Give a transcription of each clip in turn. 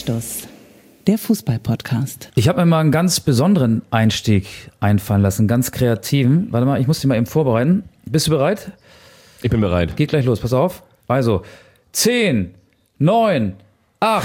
Anstoß, der Fußball-Podcast. Ich habe mir mal einen ganz besonderen Einstieg einfallen lassen, ganz kreativen. Warte mal, ich muss dich mal eben vorbereiten. Bist du bereit? Ich bin bereit. Geht gleich los, pass auf. Also, 10, 9, 8,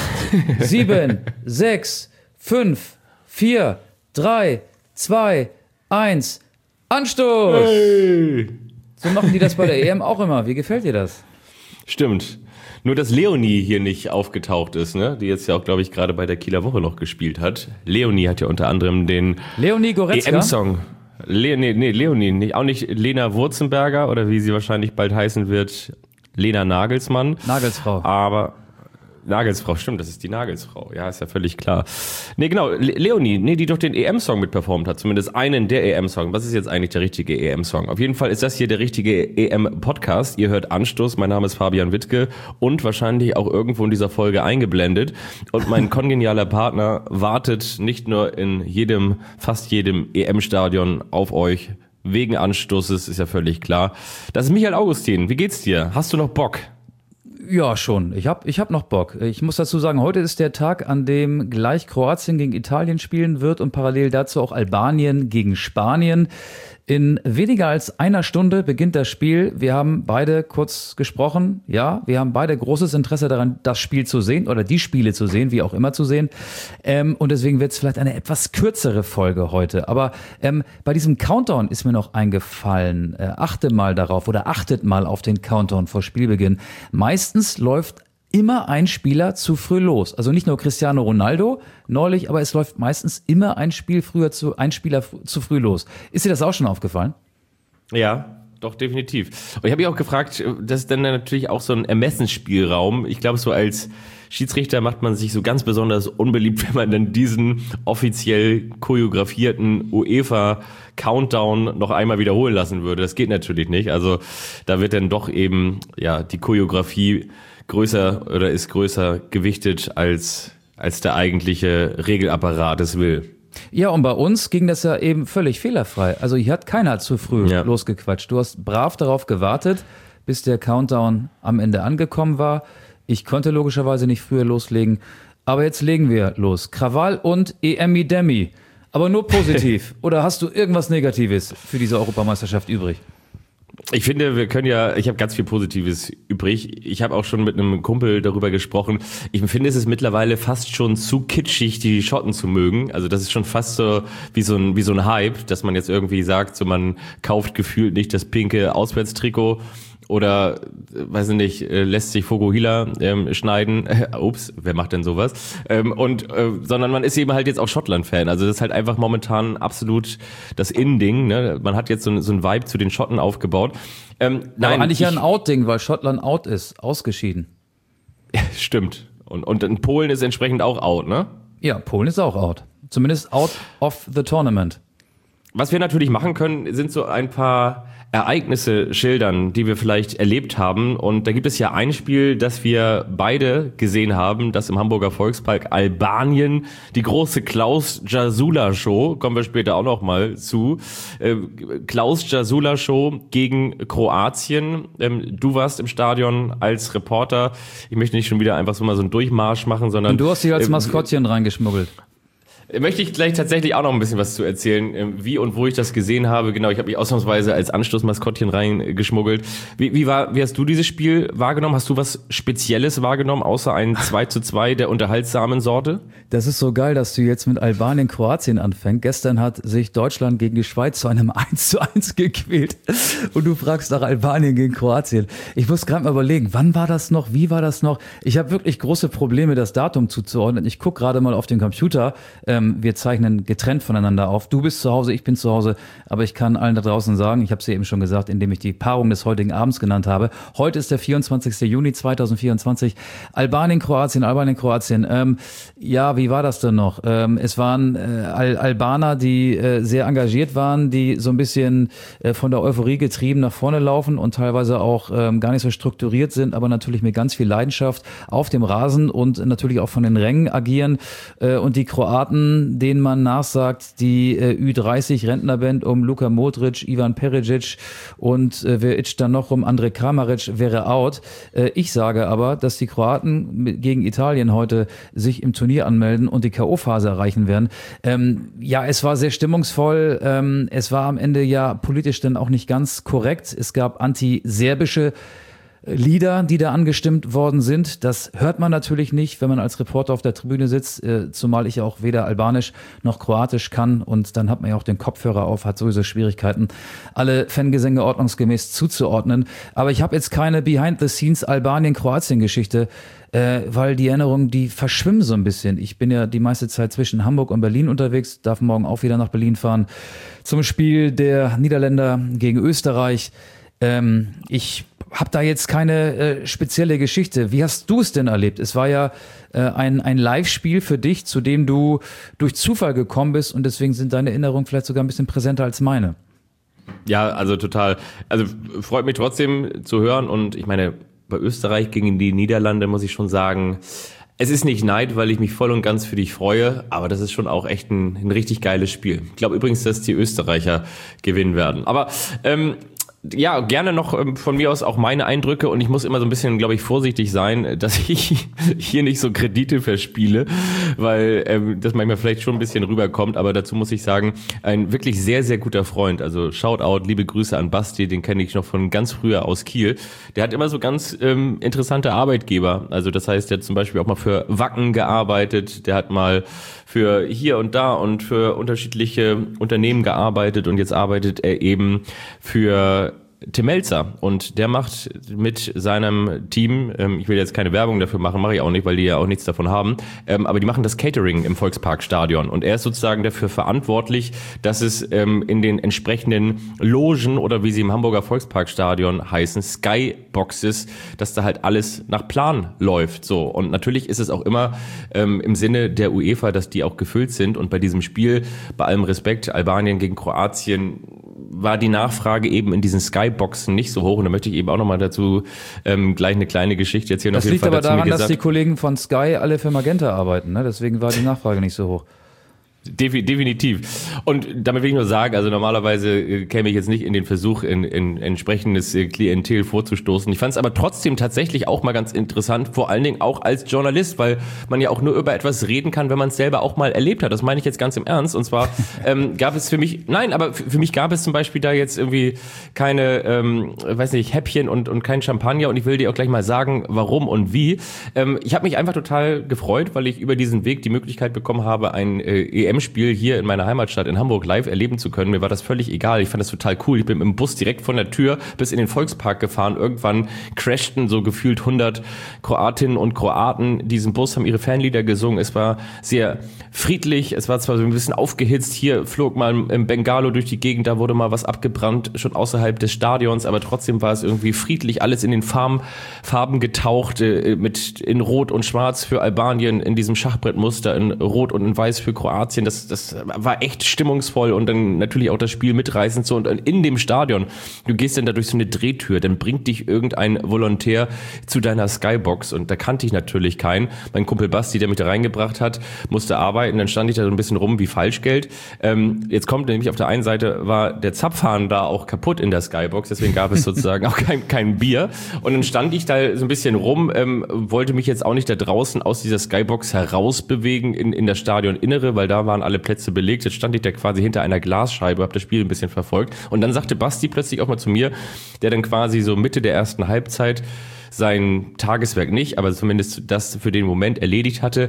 7, 6, 5, 4, 3, 2, 1, Anstoß! Hey. So machen die das bei der EM auch immer. Wie gefällt dir das? Stimmt. Nur, dass Leonie hier nicht aufgetaucht ist, ne? Die jetzt ja auch, glaube ich, gerade bei der Kieler Woche noch gespielt hat. Leonie hat ja unter anderem den Leonie Goretzka? EM-Song. Leonie, nicht, auch nicht Lena Wurzenberger oder wie sie wahrscheinlich bald heißen wird, Lena Nagelsmann. Nagelsfrau. Aber Nagelsfrau, stimmt, das ist die Nagelsfrau. Ja, ist ja völlig klar. Nee, genau, Leonie, die doch den EM-Song mitperformt hat, zumindest einen der EM-Song. Was ist jetzt eigentlich der richtige EM-Song? Auf jeden Fall ist das hier der richtige EM-Podcast. Ihr hört Anstoß, mein Name ist Fabian Wittke und wahrscheinlich auch irgendwo in dieser Folge eingeblendet. Und mein kongenialer Partner wartet nicht nur in fast jedem EM-Stadion auf euch. Wegen Anstoßes, ist ja völlig klar. Das ist Michael Augustin. Wie geht's dir? Hast du noch Bock? Ja, schon. Ich hab noch Bock. Ich muss dazu sagen, heute ist der Tag, an dem gleich Kroatien gegen Italien spielen wird und parallel dazu auch Albanien gegen Spanien. In weniger als einer Stunde beginnt das Spiel. Wir haben beide kurz gesprochen. Ja, wir haben beide großes Interesse daran, das Spiel zu sehen oder die Spiele zu sehen, wie auch immer zu sehen. Und deswegen wird es vielleicht eine etwas kürzere Folge heute. Aber bei diesem Countdown ist mir noch eingefallen, achtet mal auf den Countdown vor Spielbeginn. Meistens läuft immer ein Spieler zu früh los. Also nicht nur Cristiano Ronaldo neulich, aber es läuft meistens immer ein Spieler zu früh los. Ist dir das auch schon aufgefallen? Ja, doch, definitiv. Und ich habe mich auch gefragt, das ist dann natürlich auch so ein Ermessensspielraum. Ich glaube, so als Schiedsrichter macht man sich so ganz besonders unbeliebt, wenn man dann diesen offiziell choreografierten UEFA-Countdown noch einmal wiederholen lassen würde. Das geht natürlich nicht. Also da wird dann doch eben ja die Choreografie ist größer gewichtet als der eigentliche Regelapparat es will. Ja, und bei uns ging das ja eben völlig fehlerfrei. Also hier hat keiner zu früh losgequatscht. Du hast brav darauf gewartet, bis der Countdown am Ende angekommen war. Ich konnte logischerweise nicht früher loslegen, aber jetzt legen wir los. Krawall und EMI-Demi, aber nur positiv. Oder hast du irgendwas Negatives für diese Europameisterschaft übrig? Ich finde, ich habe ganz viel Positives übrig. Ich habe auch schon mit einem Kumpel darüber gesprochen. Ich finde, es ist mittlerweile fast schon zu kitschig, die Schotten zu mögen. Also das ist schon fast so wie so ein Hype, dass man jetzt irgendwie sagt, so man kauft gefühlt nicht das pinke Auswärtstrikot oder, weiß ich nicht, lässt sich Fokuhila schneiden. Ups, wer macht denn sowas? Sondern man ist eben halt jetzt auch Schottland-Fan. Also das ist halt einfach momentan absolut das In-Ding. Ne? Man hat jetzt so ein Vibe zu den Schotten aufgebaut. Nein, aber eigentlich ja ein Out-Ding, weil Schottland out ist, ausgeschieden. Ja, stimmt. Und in Polen ist entsprechend auch out, ne? Ja, Polen ist auch out. Zumindest out of the tournament. Was wir natürlich machen können, sind so ein paar Ereignisse schildern, die wir vielleicht erlebt haben. Und da gibt es ja ein Spiel, das wir beide gesehen haben, das im Hamburger Volkspark Albanien, die große Klaus Jasula Show, kommen wir später auch noch mal zu. Klaus Jasula Show gegen Kroatien. Du warst im Stadion als Reporter. Ich möchte nicht schon wieder einfach so mal so einen Durchmarsch machen, sondern... Und du hast dich als Maskottchen reingeschmuggelt. Möchte ich gleich tatsächlich auch noch ein bisschen was zu erzählen, wie und wo ich das gesehen habe. Genau, ich habe mich ausnahmsweise als Anstoßmaskottchen reingeschmuggelt. Wie hast du dieses Spiel wahrgenommen? Hast du was Spezielles wahrgenommen, außer ein 2:2 der unterhaltsamen Sorte? Das ist so geil, dass du jetzt mit Albanien, Kroatien anfängst. Gestern hat sich Deutschland gegen die Schweiz zu einem 1:1 gequält. Und du fragst nach Albanien gegen Kroatien. Ich muss gerade mal überlegen, wann war das noch? Wie war das noch? Ich habe wirklich große Probleme, das Datum zuzuordnen. Ich gucke gerade mal auf den Computer. Wir zeichnen getrennt voneinander auf. Du bist zu Hause, ich bin zu Hause. Aber ich kann allen da draußen sagen, ich habe es ja eben schon gesagt, indem ich die Paarung des heutigen Abends genannt habe. Heute ist der 24. Juni 2024. Albanien, Kroatien. Ja, wie war das denn noch? Es waren Albaner, die sehr engagiert waren, die so ein bisschen von der Euphorie getrieben nach vorne laufen und teilweise auch gar nicht so strukturiert sind, aber natürlich mit ganz viel Leidenschaft auf dem Rasen und natürlich auch von den Rängen agieren. Und die Kroaten Kroaten, denen man nachsagt, die Ü30-Rentnerband um Luka Modric, Ivan Perisic und wer ist da noch rum? Andrej Kramaric wäre out. Ich sage aber, dass die Kroaten gegen Italien heute sich im Turnier anmelden und die K.O.-Phase erreichen werden. Ja, es war sehr stimmungsvoll. Es war am Ende ja politisch dann auch nicht ganz korrekt. Es gab antiserbische Lieder, die da angestimmt worden sind. Das hört man natürlich nicht, wenn man als Reporter auf der Tribüne sitzt, zumal ich auch weder Albanisch noch Kroatisch kann und dann hat man ja auch den Kopfhörer auf, hat sowieso Schwierigkeiten, alle Fangesänge ordnungsgemäß zuzuordnen. Aber ich habe jetzt keine Behind-the-Scenes Albanien-Kroatien-Geschichte, weil die Erinnerungen, die verschwimmen so ein bisschen. Ich bin ja die meiste Zeit zwischen Hamburg und Berlin unterwegs, darf morgen auch wieder nach Berlin fahren zum Spiel der Niederländer gegen Österreich. Ich habe da jetzt keine spezielle Geschichte. Wie hast du es denn erlebt? Es war ja ein Live-Spiel für dich, zu dem du durch Zufall gekommen bist und deswegen sind deine Erinnerungen vielleicht sogar ein bisschen präsenter als meine. Ja, also total. Also freut mich trotzdem zu hören und ich meine, bei Österreich gegen die Niederlande muss ich schon sagen, es ist nicht Neid, weil ich mich voll und ganz für dich freue, aber das ist schon auch echt ein richtig geiles Spiel. Ich glaube übrigens, dass die Österreicher gewinnen werden. Aber ja, gerne noch von mir aus auch meine Eindrücke und ich muss immer so ein bisschen, glaube ich, vorsichtig sein, dass ich hier nicht so Kredite verspiele, weil das manchmal vielleicht schon ein bisschen rüberkommt, aber dazu muss ich sagen, ein wirklich sehr, sehr guter Freund, also Shoutout, liebe Grüße an Basti, den kenne ich noch von ganz früher aus Kiel, der hat immer so ganz interessante Arbeitgeber, also das heißt, der hat zum Beispiel auch mal für Wacken gearbeitet, der hat mal für hier und da und für unterschiedliche Unternehmen gearbeitet und jetzt arbeitet er eben für Tim Melzer und der macht mit seinem Team, ich will jetzt keine Werbung dafür machen, mache ich auch nicht, weil die ja auch nichts davon haben, aber die machen das Catering im Volksparkstadion und er ist sozusagen dafür verantwortlich, dass es in den entsprechenden Logen oder wie sie im Hamburger Volksparkstadion heißen, Skyboxes, dass da halt alles nach Plan läuft. So und natürlich ist es auch immer im Sinne der UEFA, dass die auch gefüllt sind und bei diesem Spiel, bei allem Respekt, Albanien gegen Kroatien, war die Nachfrage eben in diesen Skyboxen nicht so hoch und da möchte ich eben auch nochmal dazu gleich eine kleine Geschichte erzählen. Das liegt aber daran, dass die Kollegen von Sky alle für Magenta arbeiten, ne? Deswegen war die Nachfrage nicht so hoch. Definitiv. Und damit will ich nur sagen, also normalerweise käme ich jetzt nicht in den Versuch, in entsprechendes Klientel vorzustoßen. Ich fand es aber trotzdem tatsächlich auch mal ganz interessant, vor allen Dingen auch als Journalist, weil man ja auch nur über etwas reden kann, wenn man es selber auch mal erlebt hat. Das meine ich jetzt ganz im Ernst. Und zwar gab es für mich, für mich gab es zum Beispiel da jetzt irgendwie keine, Häppchen und kein Champagner. Und ich will dir auch gleich mal sagen, warum und wie. Ich habe mich einfach total gefreut, weil ich über diesen Weg die Möglichkeit bekommen habe, ein EM-Spiel hier in meiner Heimatstadt in Hamburg live erleben zu können. Mir war das völlig egal. Ich fand das total cool. Ich bin mit dem Bus direkt von der Tür bis in den Volkspark gefahren. Irgendwann crashten so gefühlt 100 Kroatinnen und Kroaten diesen Bus, haben ihre Fanlieder gesungen. Es war sehr friedlich. Es war zwar so ein bisschen aufgehitzt. Hier flog mal ein Bengalo durch die Gegend. Da wurde mal was abgebrannt, schon außerhalb des Stadions. Aber trotzdem war es irgendwie friedlich. Alles in den Farben getaucht. In Rot und Schwarz für Albanien, in diesem Schachbrettmuster, in Rot und in Weiß für Kroatien. Das war echt stimmungsvoll und dann natürlich auch das Spiel mitreißend so und in dem Stadion, du gehst dann da durch so eine Drehtür, dann bringt dich irgendein Volontär zu deiner Skybox und da kannte ich natürlich keinen. Mein Kumpel Basti, der mich da reingebracht hat, musste arbeiten, dann stand ich da so ein bisschen rum wie Falschgeld. Jetzt kommt nämlich auf der einen Seite war der Zapfhahn da auch kaputt in der Skybox, deswegen gab es sozusagen auch kein Bier und dann stand ich da so ein bisschen rum, wollte mich jetzt auch nicht da draußen aus dieser Skybox herausbewegen in das Stadioninnere, weil da waren alle Plätze belegt. Jetzt stand ich da quasi hinter einer Glasscheibe, habe das Spiel ein bisschen verfolgt. Und dann sagte Basti plötzlich auch mal zu mir, der dann quasi so Mitte der ersten Halbzeit sein Tageswerk nicht, aber zumindest das für den Moment erledigt hatte.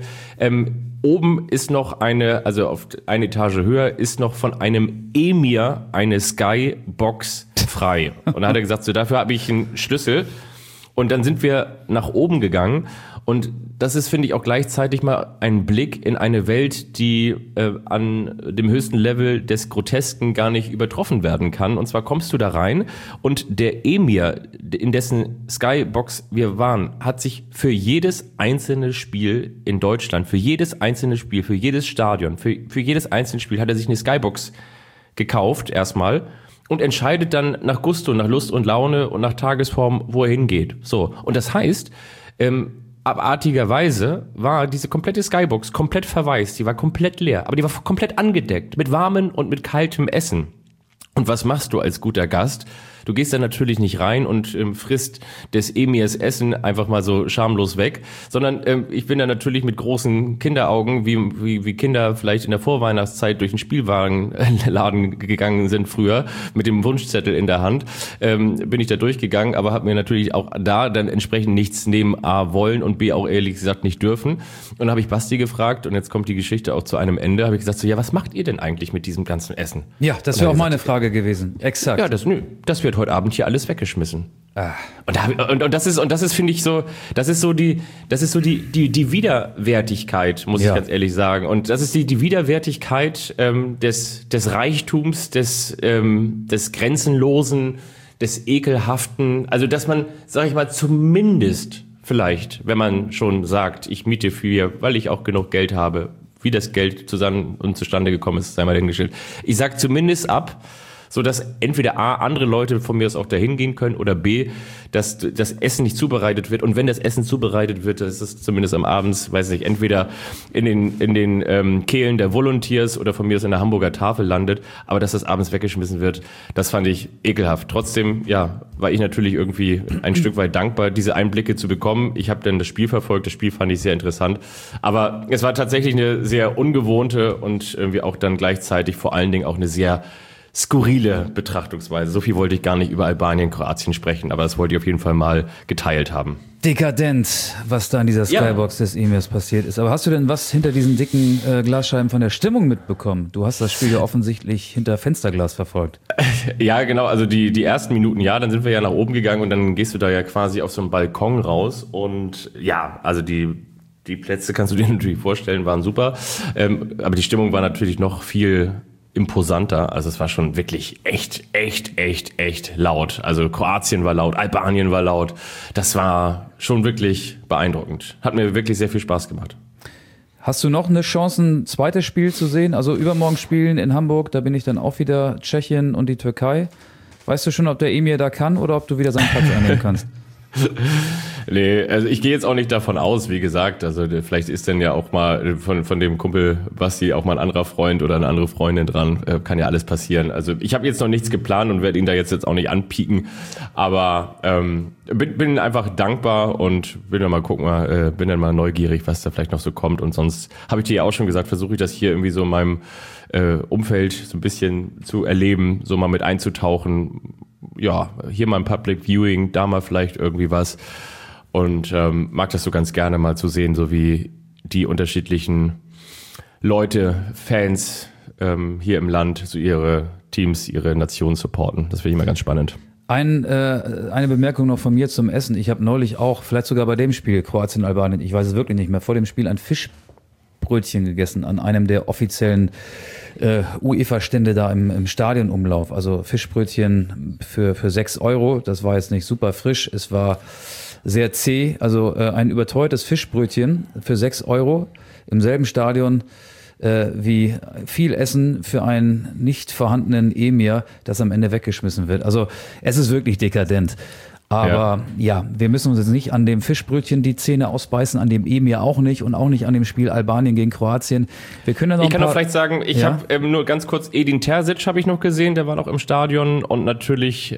Oben ist noch also auf eine Etage höher, ist noch von einem Emir eine Skybox frei. Und da hat er gesagt, so dafür habe ich einen Schlüssel. Und dann sind wir nach oben gegangen und das ist, finde ich, auch gleichzeitig mal ein Blick in eine Welt, die an dem höchsten Level des Grotesken gar nicht übertroffen werden kann. Und zwar kommst du da rein und der Emir, in dessen Skybox wir waren, hat sich für jedes einzelne Spiel in Deutschland, für jedes einzelne Spiel, für jedes Stadion, für jedes einzelne Spiel hat er sich eine Skybox gekauft erstmal. Und entscheidet dann nach Gusto, nach Lust und Laune und nach Tagesform, wo er hingeht. So. Und das heißt, abartigerweise war diese komplette Skybox komplett verwaist, die war komplett leer, aber die war komplett angedeckt mit warmem und mit kaltem Essen. Und was machst du als guter Gast? Du gehst da natürlich nicht rein und frisst des Emirs Essen einfach mal so schamlos weg, sondern ich bin da natürlich mit großen Kinderaugen, wie Kinder vielleicht in der Vorweihnachtszeit durch den Spielwarenladen gegangen sind früher, mit dem Wunschzettel in der Hand, bin ich da durchgegangen, aber habe mir natürlich auch da dann entsprechend nichts neben A wollen und B auch ehrlich gesagt nicht dürfen. Und dann habe ich Basti gefragt, und jetzt kommt die Geschichte auch zu einem Ende, habe ich gesagt so, ja, was macht ihr denn eigentlich mit diesem ganzen Essen? Ja, das wäre auch meine Frage gewesen. Exakt. Ja, das wird heute Abend hier alles weggeschmissen. Und das ist, finde ich so, das ist so die Widerwärtigkeit, muss ich ganz ehrlich sagen. Und das ist die Widerwärtigkeit des Reichtums, des Grenzenlosen, des Ekelhaften. Also, dass man, sag ich mal, zumindest vielleicht, wenn man schon sagt, ich miete für, weil ich auch genug Geld habe, wie das Geld zusammen und zustande gekommen ist, sei mal dahingestellt. Ich sag zumindest ab, so dass entweder A, andere Leute von mir aus auch dahin gehen können, oder B, dass das Essen nicht zubereitet wird. Und wenn das Essen zubereitet wird, dass es zumindest am Abend, weiß nicht, entweder in den Kehlen der Volunteers oder von mir aus in der Hamburger Tafel landet, aber dass das abends weggeschmissen wird, das fand ich ekelhaft. Trotzdem, ja, war ich natürlich irgendwie ein Stück weit dankbar, diese Einblicke zu bekommen. Ich habe dann das Spiel verfolgt, das Spiel fand ich sehr interessant. Aber es war tatsächlich eine sehr ungewohnte und irgendwie auch dann gleichzeitig vor allen Dingen auch eine sehr skurrile Betrachtungsweise. So viel wollte ich gar nicht über Albanien, Kroatien sprechen, aber das wollte ich auf jeden Fall mal geteilt haben. Dekadent, was da in dieser Skybox des Emirs passiert ist. Aber hast du denn was hinter diesen dicken Glasscheiben von der Stimmung mitbekommen? Du hast das Spiel ja offensichtlich hinter Fensterglas verfolgt. Ja, genau. Also die ersten Minuten, ja, dann sind wir ja nach oben gegangen und dann gehst du da ja quasi auf so einen Balkon raus und ja, also die Plätze, kannst du dir natürlich vorstellen, waren super. Aber die Stimmung war natürlich noch viel imposanter. Also es war schon wirklich echt laut. Also Kroatien war laut, Albanien war laut. Das war schon wirklich beeindruckend. Hat mir wirklich sehr viel Spaß gemacht. Hast du noch eine Chance, ein zweites Spiel zu sehen? Also übermorgen spielen in Hamburg, da bin ich dann auch wieder Tschechien und die Türkei. Weißt du schon, ob der Emir da kann oder ob du wieder seinen Platz einnehmen kannst? Nee, also ich gehe jetzt auch nicht davon aus, wie gesagt, also vielleicht ist dann ja auch mal von dem Kumpel Basti auch mal ein anderer Freund oder eine andere Freundin dran, kann ja alles passieren. Also ich habe jetzt noch nichts geplant und werde ihn da jetzt auch nicht anpieken, aber bin einfach dankbar und bin dann mal neugierig, was da vielleicht noch so kommt, und sonst habe ich dir ja auch schon gesagt, versuche ich das hier irgendwie so in meinem Umfeld so ein bisschen zu erleben, so mal mit einzutauchen. Ja, hier mal ein Public Viewing, da mal vielleicht irgendwie was, und mag das so ganz gerne mal zu sehen, so wie die unterschiedlichen Leute, Fans hier im Land so ihre Teams, ihre Nationen supporten. Das finde ich immer ganz spannend. Eine Bemerkung noch von mir zum Essen. Ich habe neulich auch, vielleicht sogar bei dem Spiel Kroatien-Albanien, ich weiß es wirklich nicht mehr, vor dem Spiel ein Fischbrötchen gegessen an einem der offiziellen UEFA-Stände da im Stadionumlauf. Also Fischbrötchen für 6 €. Das war jetzt nicht super frisch. Es war sehr zäh. Also ein überteuertes Fischbrötchen für 6 € im selben Stadion wie viel Essen für einen nicht vorhandenen Emir, das am Ende weggeschmissen wird. Also es ist wirklich dekadent. Aber ja, wir müssen uns jetzt nicht an dem Fischbrötchen die Zähne ausbeißen, an dem Emir auch nicht und auch nicht an dem Spiel Albanien gegen Kroatien. Ich kann doch vielleicht sagen, ich habe nur ganz kurz Edin Terzic habe ich noch gesehen, der war noch im Stadion, und natürlich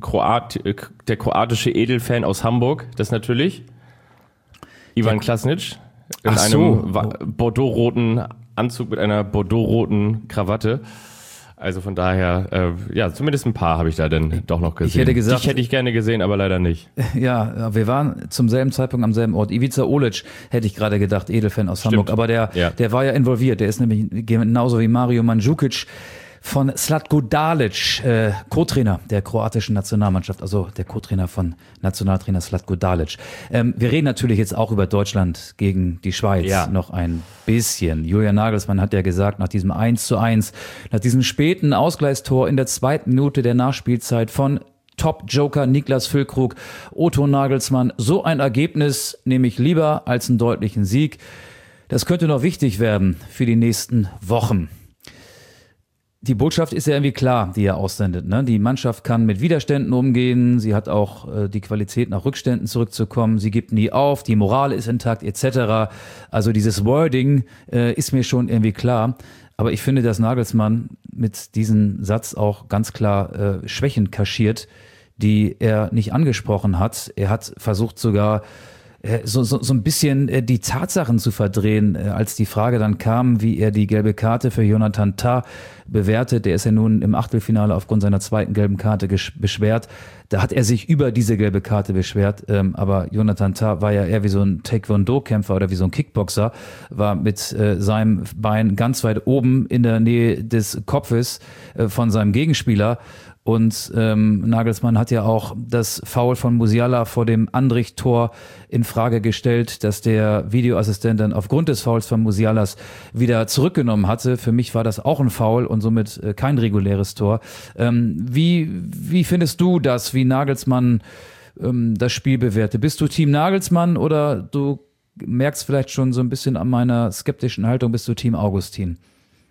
der kroatische Edelfan aus Hamburg, das natürlich, Ivan Klasnic, in einem bordeaux-roten Anzug mit einer bordeaux-roten Krawatte. Also von daher, zumindest ein paar habe ich da dann doch noch gesehen. Ich hätte gesagt, dich hätte ich gerne gesehen, aber leider nicht. Ja, wir waren zum selben Zeitpunkt am selben Ort. Ivica Olic, hätte ich gerade gedacht, Edelfan aus Hamburg. Aber der war ja involviert. Der ist nämlich genauso wie Mario Mandzukic von Zlatko Dalic, Co-Trainer der kroatischen Nationalmannschaft, also der Co-Trainer von Nationaltrainer Zlatko Dalic. Wir reden natürlich jetzt auch über Deutschland gegen die Schweiz noch ein bisschen. Julian Nagelsmann hat ja gesagt, nach diesem 1:1, nach diesem späten Ausgleichstor in der 2. Minute der Nachspielzeit von Top-Joker Niklas Füllkrug, Otto Nagelsmann, so ein Ergebnis nehme ich lieber als einen deutlichen Sieg. Das könnte noch wichtig werden für die nächsten Wochen. Die Botschaft ist ja irgendwie klar, die er aussendet. Ne? Die Mannschaft kann mit Widerständen umgehen, sie hat auch die Qualität, nach Rückständen zurückzukommen, sie gibt nie auf, die Moral ist intakt etc. Also dieses Wording ist mir schon irgendwie klar. Aber ich finde, dass Nagelsmann mit diesem Satz auch ganz klar Schwächen kaschiert, die er nicht angesprochen hat. Er hat versucht sogar so ein bisschen die Tatsachen zu verdrehen, als die Frage dann kam, wie er die gelbe Karte für Jonathan Tah bewertet. Der ist ja nun im Achtelfinale aufgrund seiner zweiten gelben Karte beschwert. Da hat er sich über diese gelbe Karte beschwert, aber Jonathan Tah war ja eher wie so ein Taekwondo-Kämpfer oder wie so ein Kickboxer, war mit seinem Bein ganz weit oben in der Nähe des Kopfes von seinem Gegenspieler. Und Nagelsmann hat ja auch das Foul von Musiala vor dem Andrich-Tor in Frage gestellt, dass der Videoassistent dann aufgrund des Fouls von Musialas wieder zurückgenommen hatte. Für mich war das auch ein Foul und somit kein reguläres Tor. Wie findest du das, wie Nagelsmann das Spiel bewertet? Bist du Team Nagelsmann oder du merkst vielleicht schon so ein bisschen an meiner skeptischen Haltung, bist du Team Augustin?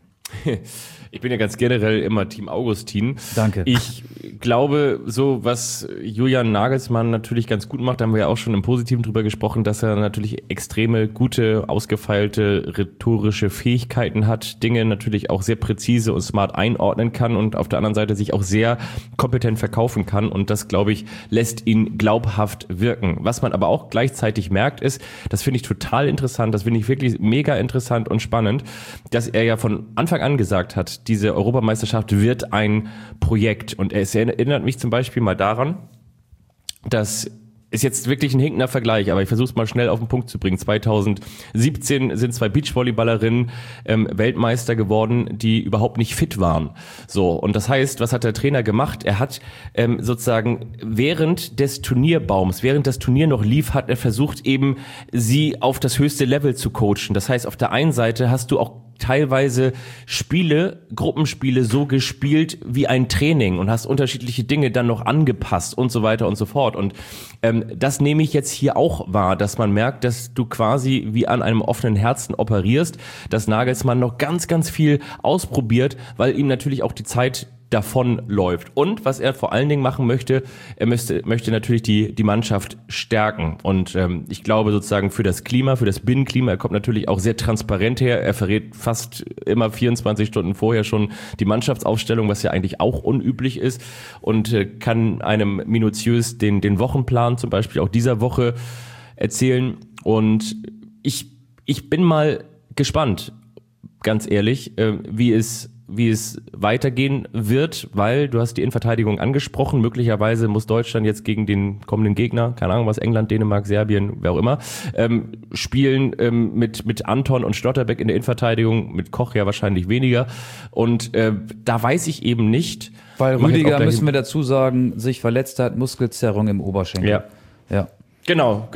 Ich bin ja ganz generell immer Team Augustin. Danke. Ich glaube, so was Julian Nagelsmann natürlich ganz gut macht, da haben wir ja auch schon im Positiven drüber gesprochen, dass er natürlich extreme, gute, ausgefeilte rhetorische Fähigkeiten hat, Dinge natürlich auch sehr präzise und smart einordnen kann und auf der anderen Seite sich auch sehr kompetent verkaufen kann und das, glaube ich, lässt ihn glaubhaft wirken. Was man aber auch gleichzeitig merkt ist, das finde ich total interessant, das finde ich wirklich mega interessant und spannend, dass er ja von Anfang an gesagt hat, diese Europameisterschaft wird ein Projekt. Und es erinnert mich zum Beispiel mal daran, dass ist jetzt wirklich ein hinkender Vergleich, aber ich versuche es mal schnell auf den Punkt zu bringen. 2017 sind 2 Beachvolleyballerinnen Weltmeister geworden, die überhaupt nicht fit waren. So, und das heißt, was hat der Trainer gemacht? Er hat sozusagen während des Turnierbaums, während das Turnier noch lief, hat er versucht eben, sie auf das höchste Level zu coachen. Das heißt, auf der einen Seite hast du auch teilweise Gruppenspiele so gespielt wie ein Training und hast unterschiedliche Dinge dann noch angepasst und so weiter und so fort. Und das nehme ich jetzt hier auch wahr, dass man merkt, dass du quasi wie an einem offenen Herzen operierst, dass Nagelsmann noch ganz, ganz viel ausprobiert, weil ihm natürlich auch die Zeit davon läuft. Und was er vor allen Dingen machen möchte, er möchte natürlich die Mannschaft stärken. Und ich glaube sozusagen für das Klima, für das Binnenklima, er kommt natürlich auch sehr transparent her. Er verrät fast immer 24 Stunden vorher schon die Mannschaftsaufstellung, was ja eigentlich auch unüblich ist. Und kann einem minutiös den Wochenplan zum Beispiel auch dieser Woche erzählen. Und ich bin mal gespannt, ganz ehrlich, wie es weitergehen wird, weil du hast die Innenverteidigung angesprochen. Möglicherweise muss Deutschland jetzt gegen den kommenden Gegner, keine Ahnung was, England, Dänemark, Serbien, wer auch immer, spielen mit Anton und Schlotterbeck in der Innenverteidigung, mit Koch ja wahrscheinlich weniger. Und da weiß ich eben nicht. Weil Rüdiger, müssen wir dazu sagen, sich verletzt hat, Muskelzerrung im Oberschenkel. Ja. Genau,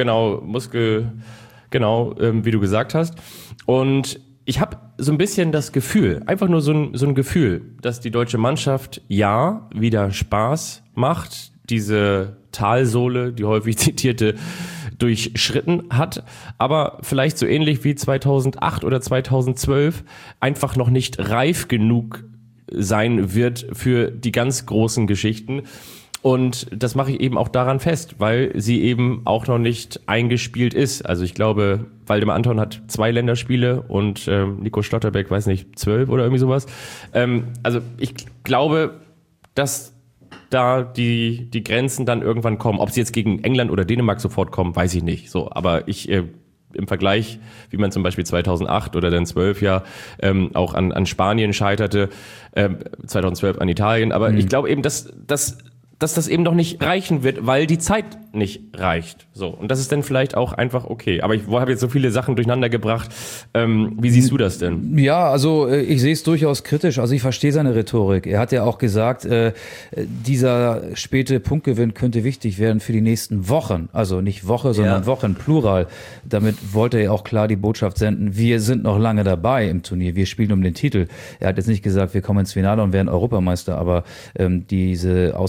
wie du gesagt hast. Und ich habe so ein bisschen das Gefühl, einfach nur so ein Gefühl, dass die deutsche Mannschaft wieder Spaß macht, diese Talsohle, die häufig zitierte, durchschritten hat, aber vielleicht so ähnlich wie 2008 oder 2012 einfach noch nicht reif genug sein wird für die ganz großen Geschichten. Und das mache ich eben auch daran fest, weil sie eben auch noch nicht eingespielt ist. Also ich glaube, Waldemar Anton hat 2 Länderspiele und Nico Schlotterbeck, weiß nicht, 12 oder irgendwie sowas. Also ich glaube, dass da die Grenzen dann irgendwann kommen. Ob sie jetzt gegen England oder Dänemark sofort kommen, weiß ich nicht. So, aber im Vergleich, wie man zum Beispiel 2008 oder dann 12 auch an Spanien scheiterte, 2012 an Italien. Aber ich glaube eben, dass das eben noch nicht reichen wird, weil die Zeit nicht reicht. So, und das ist dann vielleicht auch einfach okay. Aber ich habe jetzt so viele Sachen durcheinander gebracht. Wie siehst du das denn? Ja, also ich sehe es durchaus kritisch. Also ich verstehe seine Rhetorik. Er hat ja auch gesagt, dieser späte Punktgewinn könnte wichtig werden für die nächsten Wochen. Also nicht Woche, sondern Wochen, Plural. Damit wollte er auch klar die Botschaft senden, wir sind noch lange dabei im Turnier. Wir spielen um den Titel. Er hat jetzt nicht gesagt, wir kommen ins Finale und werden Europameister. Aber diese Aussage hat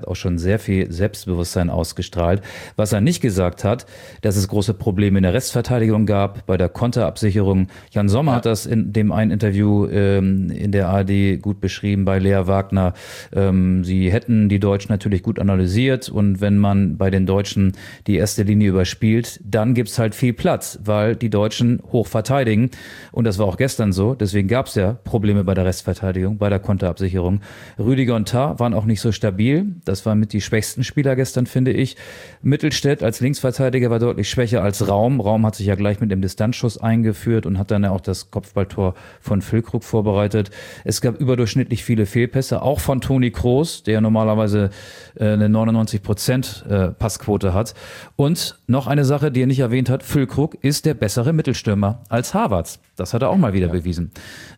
auch schon sehr viel Selbstbewusstsein ausgestrahlt. Was er nicht gesagt hat, dass es große Probleme in der Restverteidigung gab, bei der Konterabsicherung. Jan Sommer hat das in dem einen Interview in der ARD gut beschrieben bei Lea Wagner. Sie hätten die Deutschen natürlich gut analysiert und wenn man bei den Deutschen die erste Linie überspielt, dann gibt's halt viel Platz, weil die Deutschen hoch verteidigen und das war auch gestern so. Deswegen gab's ja Probleme bei der Restverteidigung, bei der Konterabsicherung. Rüdiger und Tah waren auch nicht so stabil. Das waren mit die schwächsten Spieler gestern, finde ich. Mittelstädt als Linksverteidiger war deutlich schwächer als Raum. Raum hat sich ja gleich mit dem Distanzschuss eingeführt und hat dann ja auch das Kopfballtor von Füllkrug vorbereitet. Es gab überdurchschnittlich viele Fehlpässe, auch von Toni Kroos, der normalerweise eine 99% Passquote hat. Und noch eine Sache, die er nicht erwähnt hat, Füllkrug ist der bessere Mittelstürmer als Havertz. Das hat er auch mal wieder bewiesen.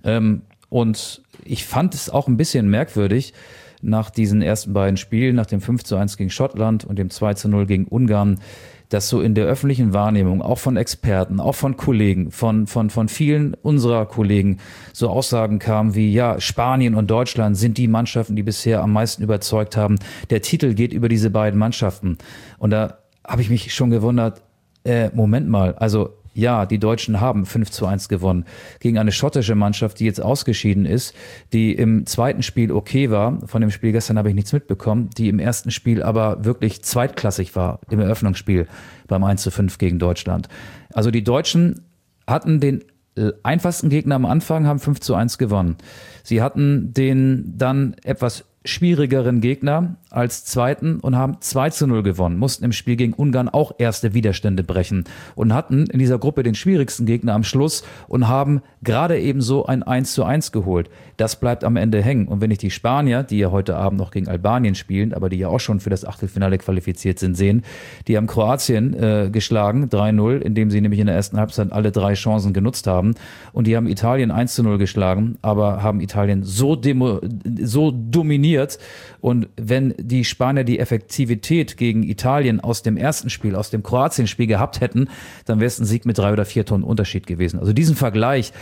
Und ich fand es auch ein bisschen merkwürdig, nach diesen ersten beiden Spielen, nach dem 5:1 gegen Schottland und dem 2:0 gegen Ungarn, dass so in der öffentlichen Wahrnehmung, auch von Experten, auch von Kollegen, von vielen unserer Kollegen, so Aussagen kamen wie, ja, Spanien und Deutschland sind die Mannschaften, die bisher am meisten überzeugt haben. Der Titel geht über diese beiden Mannschaften. Und da habe ich mich schon gewundert, Moment mal, also ja, die Deutschen haben 5:1 gewonnen gegen eine schottische Mannschaft, die jetzt ausgeschieden ist, die im zweiten Spiel okay war. Von dem Spiel gestern habe ich nichts mitbekommen, die im ersten Spiel aber wirklich zweitklassig war im Eröffnungsspiel beim 1:5 gegen Deutschland. Also die Deutschen hatten den einfachsten Gegner am Anfang, haben 5:1 gewonnen. Sie hatten den dann etwas schwierigeren Gegner als zweiten und haben 2:0 gewonnen, mussten im Spiel gegen Ungarn auch erste Widerstände brechen und hatten in dieser Gruppe den schwierigsten Gegner am Schluss und haben gerade eben so ein 1:1 geholt. Das bleibt am Ende hängen. Und wenn ich die Spanier, die ja heute Abend noch gegen Albanien spielen, aber die ja auch schon für das Achtelfinale qualifiziert sind, sehen, die haben Kroatien geschlagen, 3:0, indem sie nämlich in der ersten Halbzeit alle 3 Chancen genutzt haben. Und die haben Italien 1:0 geschlagen, aber haben Italien so dominiert. Und wenn die Spanier die Effektivität gegen Italien aus dem ersten Spiel, aus dem Kroatien-Spiel gehabt hätten, dann wäre es ein Sieg mit 3 oder 4 Tonnen Unterschied gewesen. Also diesen Vergleich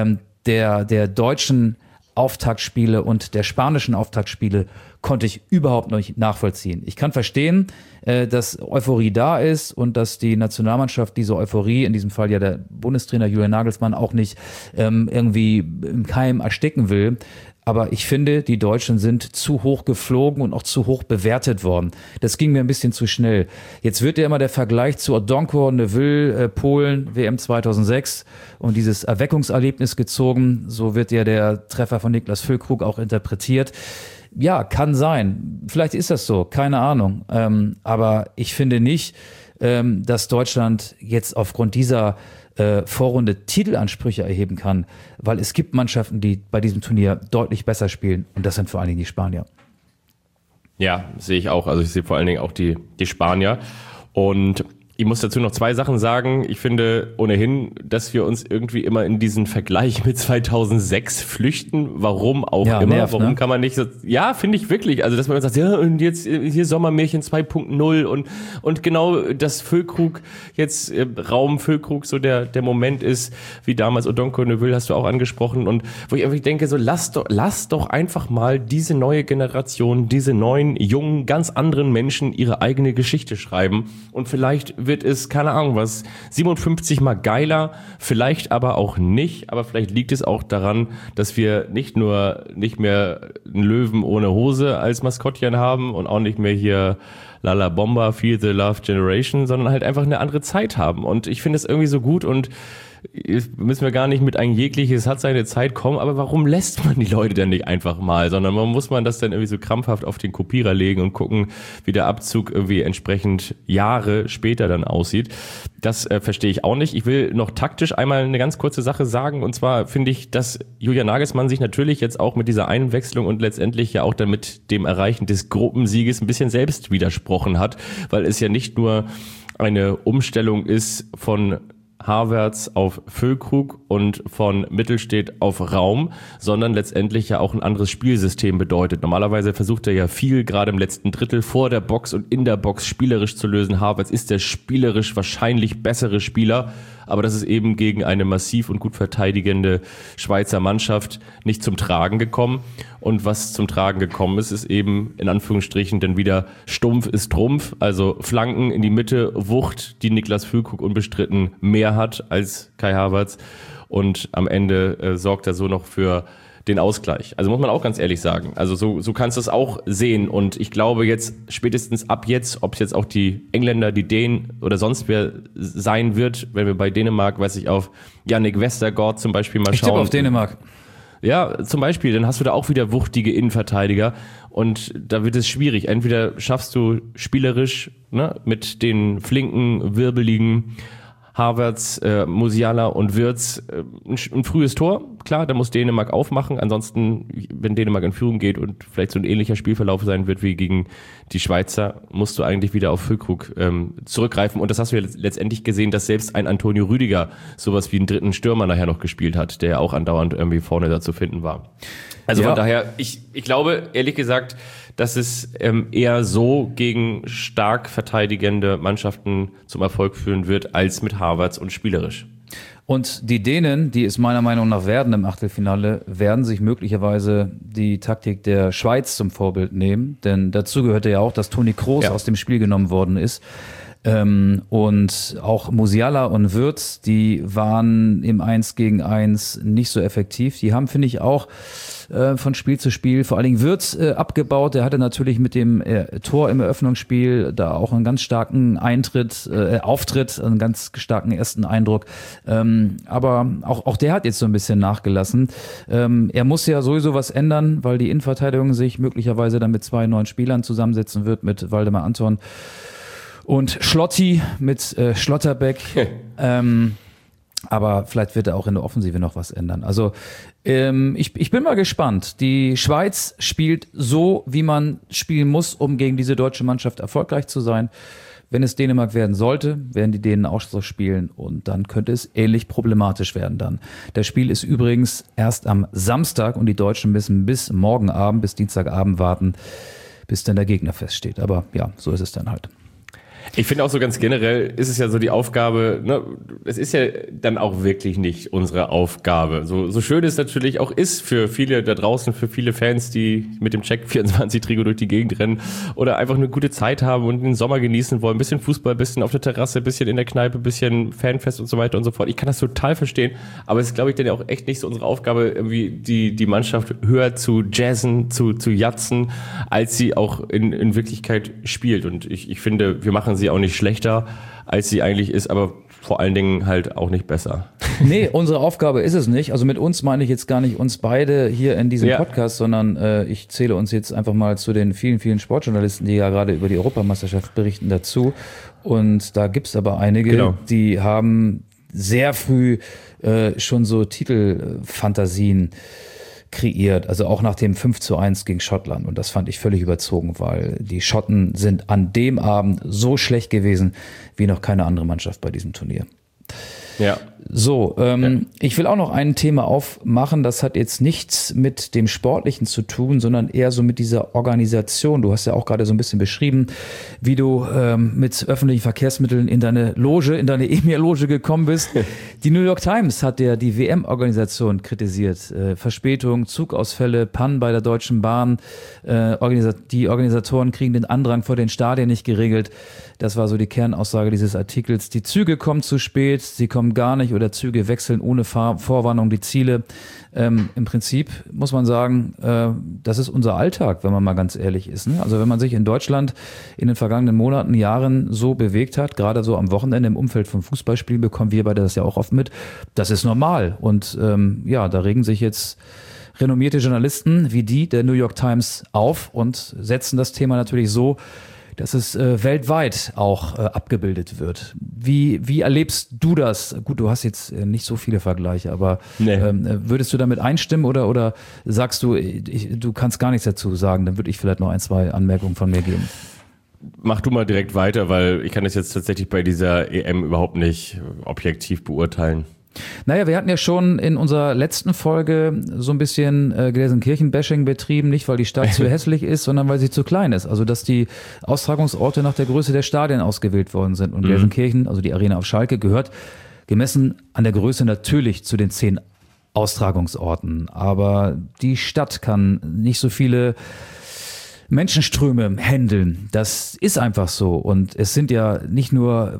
der deutschen Auftaktspiele und der spanischen Auftaktspiele konnte ich überhaupt nicht nachvollziehen. Ich kann verstehen, dass Euphorie da ist und dass die Nationalmannschaft diese Euphorie, in diesem Fall ja der Bundestrainer Julian Nagelsmann, auch nicht irgendwie im Keim ersticken will. Aber ich finde, die Deutschen sind zu hoch geflogen und auch zu hoch bewertet worden. Das ging mir ein bisschen zu schnell. Jetzt wird ja immer der Vergleich zu Odonko, Neville, Polen, WM 2006 und dieses Erweckungserlebnis gezogen. So wird ja der Treffer von Niklas Füllkrug auch interpretiert. Ja, kann sein. Vielleicht ist das so, keine Ahnung. Aber ich finde nicht, dass Deutschland jetzt aufgrund dieser Vorrunde Titelansprüche erheben kann, weil es gibt Mannschaften, die bei diesem Turnier deutlich besser spielen und das sind vor allen Dingen die Spanier. Ja, sehe ich auch. Also ich sehe vor allen Dingen auch die Spanier und ich muss dazu noch 2 Sachen sagen. Ich finde ohnehin, dass wir uns irgendwie immer in diesen Vergleich mit 2006 flüchten. Warum auch immer. Nervt, warum ne? kann man nicht so, ja, finde ich wirklich. Also, dass man sagt, ja, und jetzt hier Sommermärchen 2.0 und genau das Füllkrug, jetzt Raum Füllkrug so der Moment ist, wie damals Odonko, Neville hast du auch angesprochen und wo ich einfach denke, so lass doch einfach mal diese neue Generation, diese neuen, jungen, ganz anderen Menschen ihre eigene Geschichte schreiben und vielleicht wird es, keine Ahnung was, 57 mal geiler, vielleicht aber auch nicht, aber vielleicht liegt es auch daran, dass wir nicht mehr einen Löwen ohne Hose als Maskottchen haben und auch nicht mehr hier Lala Bomba, Feel the Love Generation, sondern halt einfach eine andere Zeit haben und ich finde es irgendwie so gut und müssen wir gar nicht mit ein jegliches hat seine Zeit kommen, aber warum lässt man die Leute denn nicht einfach mal, sondern muss man das dann irgendwie so krampfhaft auf den Kopierer legen und gucken, wie der Abzug irgendwie entsprechend Jahre später dann aussieht. Das verstehe ich auch nicht. Ich will noch taktisch einmal eine ganz kurze Sache sagen und zwar finde ich, dass Julian Nagelsmann sich natürlich jetzt auch mit dieser Einwechslung und letztendlich ja auch dann mit dem Erreichen des Gruppensieges ein bisschen selbst widersprochen hat, weil es ja nicht nur eine Umstellung ist von Havertz auf Füllkrug und von Mittelstädt auf Raum, sondern letztendlich ja auch ein anderes Spielsystem bedeutet. Normalerweise versucht er ja viel, gerade im letzten Drittel, vor der Box und in der Box spielerisch zu lösen. Havertz ist der spielerisch wahrscheinlich bessere Spieler, aber das ist eben gegen eine massiv und gut verteidigende Schweizer Mannschaft nicht zum Tragen gekommen. Und was zum Tragen gekommen ist, ist eben in Anführungsstrichen dann wieder Stumpf ist Trumpf, also Flanken in die Mitte, Wucht, die Niklas Füllkrug unbestritten mehr hat als Kai Havertz. Und am Ende sorgt er so noch für den Ausgleich. Also muss man auch ganz ehrlich sagen. Also so kannst du es auch sehen. Und ich glaube jetzt, spätestens ab jetzt, ob es jetzt auch die Engländer, die Dänen oder sonst wer sein wird, wenn wir bei Dänemark, weiß ich, auf Jannik Vestergaard zum Beispiel mal schauen. Ich tippe auf Dänemark. Ja, zum Beispiel, dann hast du da auch wieder wuchtige Innenverteidiger und da wird es schwierig. Entweder schaffst du spielerisch, ne, mit den flinken, wirbeligen Havertz, Musiala und Wirtz ein frühes Tor. Klar, da muss Dänemark aufmachen. Ansonsten, wenn Dänemark in Führung geht und vielleicht so ein ähnlicher Spielverlauf sein wird wie gegen die Schweizer, musst du eigentlich wieder auf Füllkrug zurückgreifen. Und das hast du ja letztendlich gesehen, dass selbst ein Antonio Rüdiger sowas wie einen dritten Stürmer nachher noch gespielt hat, der ja auch andauernd irgendwie vorne da zu finden war. Also von daher, ich glaube, ehrlich gesagt, dass es eher so gegen stark verteidigende Mannschaften zum Erfolg führen wird, als mit Havertz und spielerisch. Und die Dänen, die es meiner Meinung nach werden im Achtelfinale, werden sich möglicherweise die Taktik der Schweiz zum Vorbild nehmen. Denn dazu gehörte ja auch, dass Toni Kroos aus dem Spiel genommen worden ist. Und auch Musiala und Wirtz, die waren im 1-gegen-1 nicht so effektiv. Die haben, finde ich, auch von Spiel zu Spiel, vor allen Dingen Wirtz abgebaut. Der hatte natürlich mit dem Tor im Eröffnungsspiel da auch einen ganz starken Auftritt, einen ganz starken ersten Eindruck. Aber auch der hat jetzt so ein bisschen nachgelassen. Er muss ja sowieso was ändern, weil die Innenverteidigung sich möglicherweise dann mit 2 neuen Spielern zusammensetzen wird, mit Waldemar Anton und Schlotti mit Schlotterbeck. Aber vielleicht wird er auch in der Offensive noch was ändern. Also ich bin mal gespannt. Die Schweiz spielt so, wie man spielen muss, um gegen diese deutsche Mannschaft erfolgreich zu sein. Wenn es Dänemark werden sollte, werden die Dänen auch so spielen und dann könnte es ähnlich problematisch werden dann. Das Spiel ist übrigens erst am Samstag und die Deutschen müssen bis morgen Abend, bis Dienstagabend warten, bis dann der Gegner feststeht. Aber ja, so ist es dann halt. Ich finde auch so ganz generell ist es ja so die Aufgabe, ne, es ist ja dann auch wirklich nicht unsere Aufgabe. So schön es natürlich auch ist für viele da draußen, für viele Fans, die mit dem Check24-Trikot durch die Gegend rennen oder einfach eine gute Zeit haben und den Sommer genießen wollen. Ein bisschen Fußball, ein bisschen auf der Terrasse, ein bisschen in der Kneipe, ein bisschen Fanfest und so weiter und so fort. Ich kann das total verstehen, aber es ist, glaube ich, dann ja auch echt nicht so unsere Aufgabe, irgendwie die Mannschaft höher zu jazzen, zu jatzen, als sie auch in Wirklichkeit spielt. Und ich finde, wir machen sie auch nicht schlechter, als sie eigentlich ist, aber vor allen Dingen halt auch nicht besser. Nee, unsere Aufgabe ist es nicht. Also mit uns meine ich jetzt gar nicht uns beide hier in diesem Podcast, sondern ich zähle uns jetzt einfach mal zu den vielen, vielen Sportjournalisten, die ja gerade über die Europameisterschaft berichten, dazu. Und da gibt's aber einige, die haben sehr früh schon so Titelfantasien kreiert, also auch nach dem 5:1 gegen Schottland. Und das fand ich völlig überzogen, weil die Schotten sind an dem Abend so schlecht gewesen wie noch keine andere Mannschaft bei diesem Turnier. Ja. So, ich will auch noch ein Thema aufmachen, das hat jetzt nichts mit dem Sportlichen zu tun, sondern eher so mit dieser Organisation. Du hast ja auch gerade so ein bisschen beschrieben, wie du mit öffentlichen Verkehrsmitteln in deine Loge, in deine Emir-Loge gekommen bist. Die New York Times hat ja die WM-Organisation kritisiert. Verspätung, Zugausfälle, Pannen bei der Deutschen Bahn. Die Organisatoren kriegen den Andrang vor den Stadien nicht geregelt. Das war so die Kernaussage dieses Artikels. Die Züge kommen zu spät, sie kommen gar nicht oder Züge wechseln ohne Vorwarnung die Ziele. Im Prinzip muss man sagen, das ist unser Alltag, wenn man mal ganz ehrlich ist. Ne? Also wenn man sich in Deutschland in den vergangenen Monaten, Jahren so bewegt hat, gerade so am Wochenende im Umfeld von Fußballspielen, bekommen wir beide das ja auch oft mit, das ist normal. Und da regen sich jetzt renommierte Journalisten wie die der New York Times auf und setzen das Thema natürlich so, dass es weltweit auch abgebildet wird. Wie erlebst du das? Gut, du hast jetzt nicht so viele Vergleiche, aber würdest du damit einstimmen oder sagst du, du kannst gar nichts dazu sagen? Dann würde ich vielleicht noch 1, 2 Anmerkungen von mir geben. Mach du mal direkt weiter, weil ich kann das jetzt tatsächlich bei dieser EM überhaupt nicht objektiv beurteilen. Naja, wir hatten ja schon in unserer letzten Folge so ein bisschen Gelsenkirchen-Bashing betrieben, nicht weil die Stadt zu hässlich ist, sondern weil sie zu klein ist. Also dass die Austragungsorte nach der Größe der Stadien ausgewählt worden sind. Und Gelsenkirchen, also die Arena auf Schalke, gehört gemessen an der Größe natürlich zu den 10 Austragungsorten. Aber die Stadt kann nicht so viele Menschenströme handeln. Das ist einfach so. Und es sind ja nicht nur,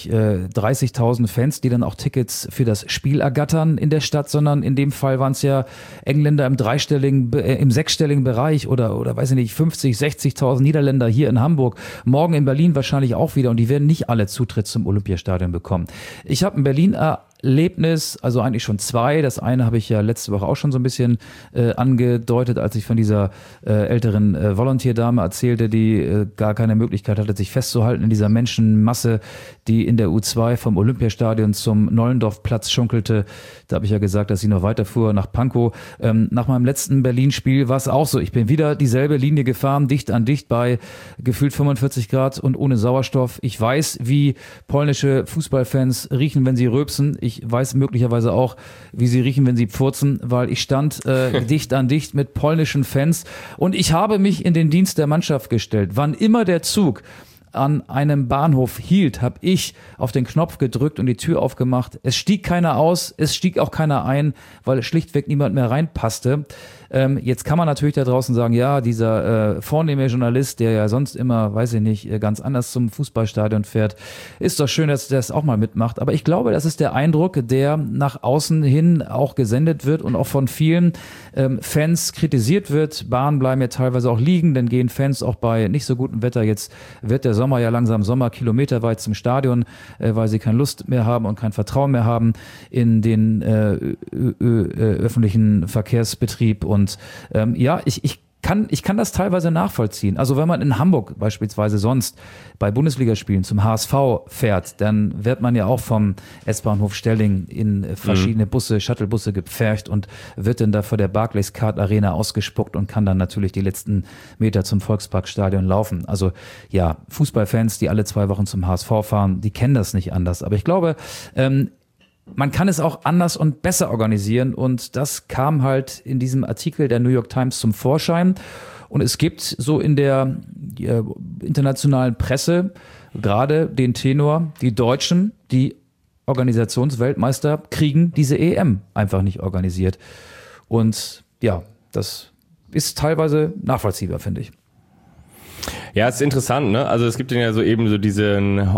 30.000 Fans, die dann auch Tickets für das Spiel ergattern in der Stadt, sondern in dem Fall waren es ja Engländer im sechsstelligen Bereich oder 50, 60.000 Niederländer hier in Hamburg. Morgen in Berlin wahrscheinlich auch wieder. Und die werden nicht alle Zutritt zum Olympiastadion bekommen. Ich habe in Berlin Erlebnis, also eigentlich schon 2. Das eine habe ich ja letzte Woche auch schon so ein bisschen angedeutet, als ich von dieser älteren Volunteerdame erzählte, die gar keine Möglichkeit hatte, sich festzuhalten in dieser Menschenmasse, die in der U2 vom Olympiastadion zum Nollendorfplatz schunkelte. Da habe ich ja gesagt, dass sie noch weiterfuhr nach Pankow. Nach meinem letzten Berlin-Spiel war es auch so. Ich bin wieder dieselbe Linie gefahren, dicht an dicht bei gefühlt 45 Grad und ohne Sauerstoff. Ich weiß, wie polnische Fußballfans riechen, wenn sie rülpsen. Ich weiß möglicherweise auch, wie sie riechen, wenn sie pfurzen, weil ich stand dicht an dicht mit polnischen Fans und ich habe mich in den Dienst der Mannschaft gestellt. Wann immer der Zug an einem Bahnhof hielt, habe ich auf den Knopf gedrückt und die Tür aufgemacht. Es stieg keiner aus, es stieg auch keiner ein, weil schlichtweg niemand mehr reinpasste. Jetzt kann man natürlich da draußen sagen, ja, dieser vornehme Journalist, der ja sonst immer, ganz anders zum Fußballstadion fährt, ist doch schön, dass der es auch mal mitmacht. Aber ich glaube, das ist der Eindruck, der nach außen hin auch gesendet wird und auch von vielen Fans kritisiert wird. Bahnen bleiben ja teilweise auch liegen, dann gehen Fans auch bei nicht so gutem Wetter. Jetzt wird der Sommer ja langsam kilometerweit zum Stadion, weil sie keine Lust mehr haben und kein Vertrauen mehr haben in den öffentlichen Verkehrsbetrieb. Und ich kann das teilweise nachvollziehen. Also wenn man in Hamburg beispielsweise sonst bei Bundesligaspielen zum HSV fährt, dann wird man ja auch vom S-Bahnhof Stelling in verschiedene Shuttlebusse gepfercht und wird dann da vor der Barclays-Card Arena ausgespuckt und kann dann natürlich die letzten Meter zum Volksparkstadion laufen. Also ja, Fußballfans, die alle 2 Wochen zum HSV fahren, die kennen das nicht anders. Aber ich glaube, man kann es auch anders und besser organisieren und das kam halt in diesem Artikel der New York Times zum Vorschein und es gibt so in der internationalen Presse gerade den Tenor, die Deutschen, die Organisationsweltmeister kriegen diese EM einfach nicht organisiert und ja, das ist teilweise nachvollziehbar, finde ich. Ja, es ist interessant, ne? Also es gibt ja so eben so diesen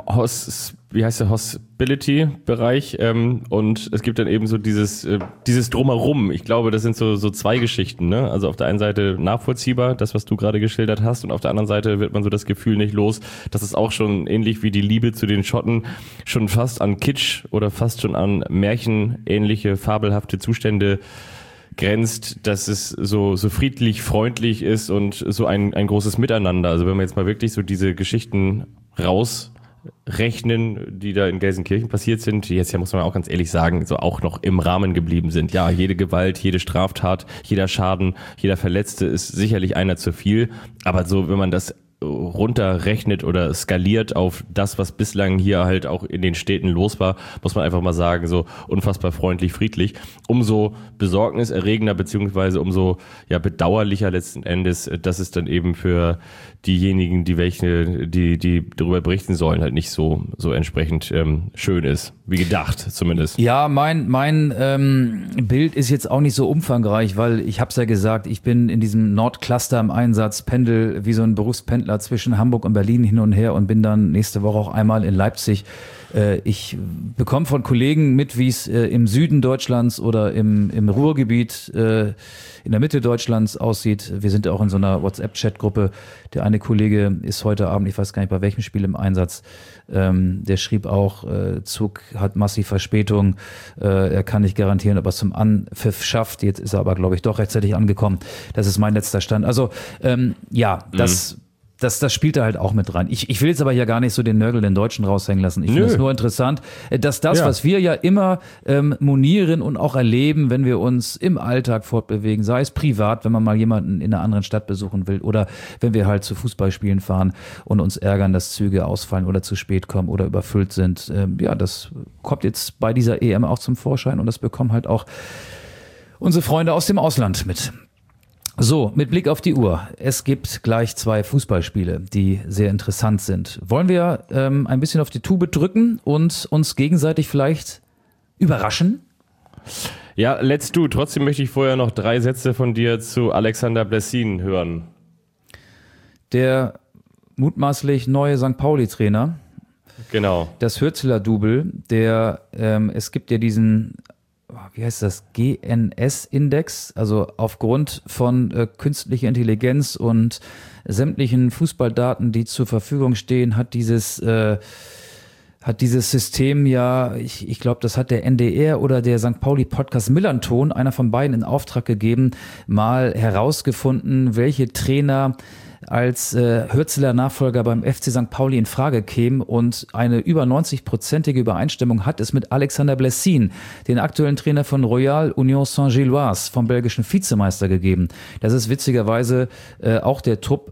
Hospitality-Bereich und es gibt dann eben so dieses Drumherum. Ich glaube, das sind so 2 Geschichten, ne? Also auf der einen Seite nachvollziehbar, das, was du gerade geschildert hast, und auf der anderen Seite wird man so das Gefühl nicht los, dass es auch schon ähnlich wie die Liebe zu den Schotten schon fast an Kitsch oder fast schon an märchenähnliche, fabelhafte Zustände grenzt, dass es so friedlich, freundlich ist und so ein großes Miteinander. Also wenn wir jetzt mal wirklich so diese Geschichten rausrechnen, die da in Gelsenkirchen passiert sind, die jetzt ja, muss man auch ganz ehrlich sagen, so auch noch im Rahmen geblieben sind. Ja, jede Gewalt, jede Straftat, jeder Schaden, jeder Verletzte ist sicherlich einer zu viel. Aber so, wenn man das runterrechnet oder skaliert auf das, was bislang hier halt auch in den Städten los war, muss man einfach mal sagen, so unfassbar freundlich, friedlich. Umso besorgniserregender beziehungsweise umso bedauerlicher letzten Endes, dass es dann eben für diejenigen, die darüber berichten sollen, halt nicht so entsprechend schön ist, wie gedacht zumindest. Ja, mein Bild ist jetzt auch nicht so umfangreich, weil ich habe es ja gesagt, ich bin in diesem Nordcluster im Einsatz, pendel wie so ein Berufspendler zwischen Hamburg und Berlin hin und her und bin dann nächste Woche auch einmal in Leipzig. Ich bekomme von Kollegen mit, wie es im Süden Deutschlands oder im Ruhrgebiet in der Mitte Deutschlands aussieht. Wir sind ja auch in so einer WhatsApp-Chat-Gruppe. Der eine Kollege ist heute Abend, ich weiß gar nicht bei welchem Spiel im Einsatz, der schrieb auch, Zug hat massiv Verspätung, er kann nicht garantieren, ob er es zum Anpfiff schafft. Jetzt ist er aber, glaube ich, doch rechtzeitig angekommen. Das ist mein letzter Stand. Also Das spielt da halt auch mit rein. Ich will jetzt aber ja gar nicht so den Nörgel den Deutschen raushängen lassen. Ich finde es nur interessant, dass was wir ja immer monieren und auch erleben, wenn wir uns im Alltag fortbewegen, sei es privat, wenn man mal jemanden in einer anderen Stadt besuchen will oder wenn wir halt zu Fußballspielen fahren und uns ärgern, dass Züge ausfallen oder zu spät kommen oder überfüllt sind. Das kommt jetzt bei dieser EM auch zum Vorschein und das bekommen halt auch unsere Freunde aus dem Ausland mit. So, mit Blick auf die Uhr. Es gibt gleich 2 Fußballspiele, die sehr interessant sind. Wollen wir ein bisschen auf die Tube drücken und uns gegenseitig vielleicht überraschen? Ja, let's do. Trotzdem möchte ich vorher noch 3 Sätze von dir zu Alexander Blessin hören. Der mutmaßlich neue St. Pauli-Trainer. Genau. Das Hürzeler-Double, es gibt ja diesen, wie heißt das, GNS-Index, also aufgrund von künstlicher Intelligenz und sämtlichen Fußballdaten, die zur Verfügung stehen, hat dieses System ja, ich glaube, das hat der NDR oder der St. Pauli-Podcast Millanton, einer von beiden, in Auftrag gegeben, mal herausgefunden, welche Trainer als Hürzeler Nachfolger beim FC St. Pauli in Frage kämen, und eine über 90-prozentige Übereinstimmung hat es mit Alexander Blessin, den aktuellen Trainer von Royal Union Saint-Gilloise, vom belgischen Vizemeister, gegeben. Das ist witzigerweise auch der Club,